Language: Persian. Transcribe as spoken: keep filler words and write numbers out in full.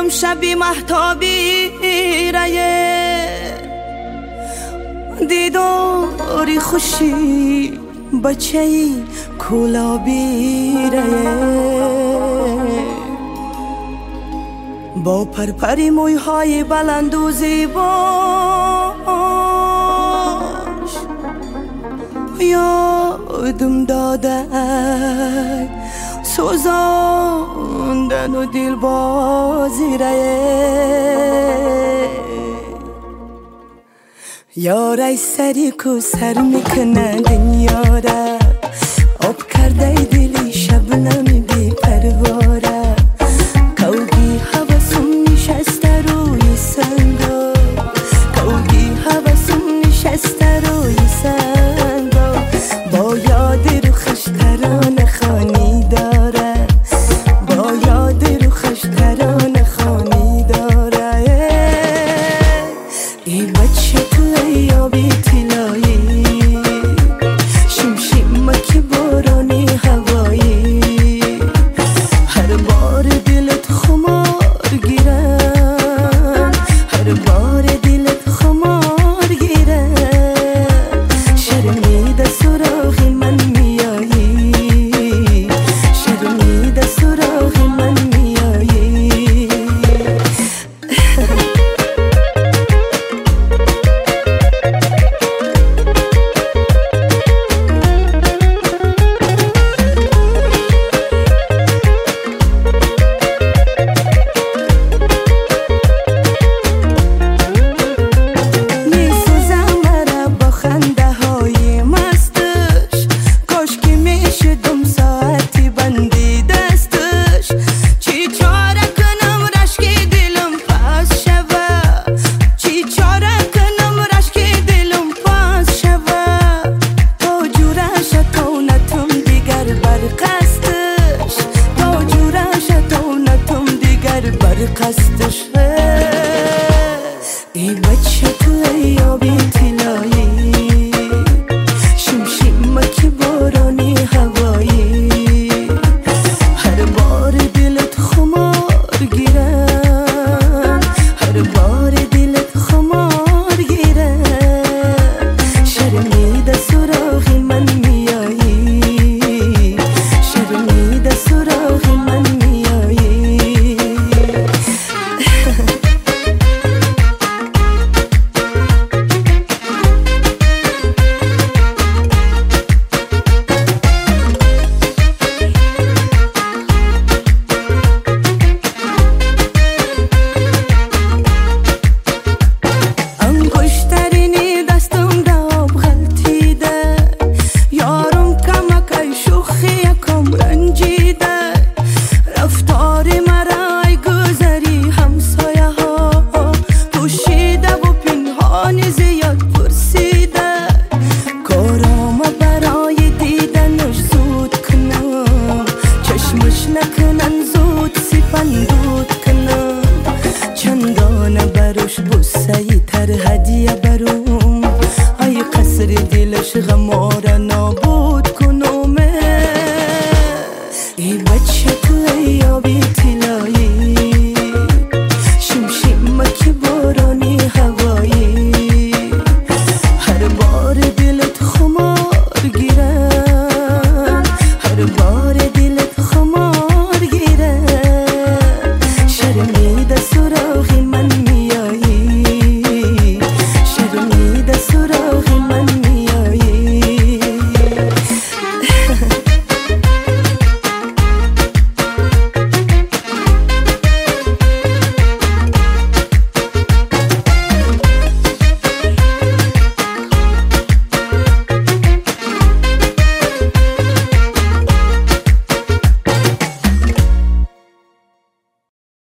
شبی مهتابی رایه دیداری خوشی بچه‌ای کلابی رایه با پرپری مویهای بلند و زیباش یادم داده سوزاندن و دل بازی ره یارای سری کو سر میکنه دنیا را آب کرده دلی شبنمی بی پرواره کوگی حواسم نشسته روی سنگا کوگی حواسم نشسته روی سنگا با یاد رو خش ترانه خانی داره با یاد رو خش ترانه خانی داره ای بچه تو یابی طلایی شیم شیم که بارانی هوایی هر بار دلت خمار گیرم هر بار دلت خمار گیرم شرمیده سراغ من میایی شرمیده سراغ من میایی قصدش ای بچه تو یابی طلایی شیم شیم که بارانی هوایی هر بار دلت خمار گیرم هر بار دلت خمار گیرم شرمیده سراغ من میایی شرمیده سراغ من میایی نکنن زود سیپندود کنم چندان بروش بوسه تر هدیه